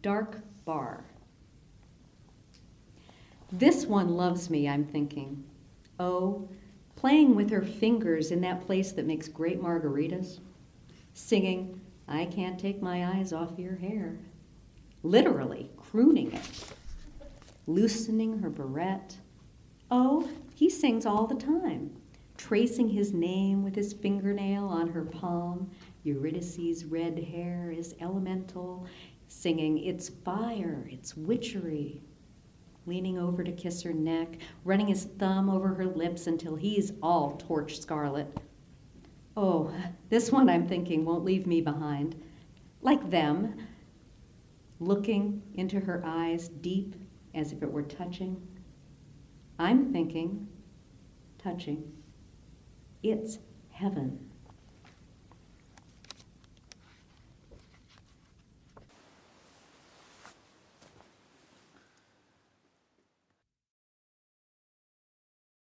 dark bar. This one loves me, I'm thinking. Oh, playing with her fingers in that place that makes great margaritas. Singing, I can't take my eyes off your hair. Literally crooning it. Loosening her barrette. Oh, he sings all the time, tracing his name with his fingernail on her palm. Eurydice's red hair is elemental, singing, it's fire, it's witchery. Leaning over to kiss her neck, running his thumb over her lips until he's all torch scarlet. Oh, this one I'm thinking won't leave me behind. Like them, looking into her eyes deep as if it were touching. I'm thinking, touching, it's heaven.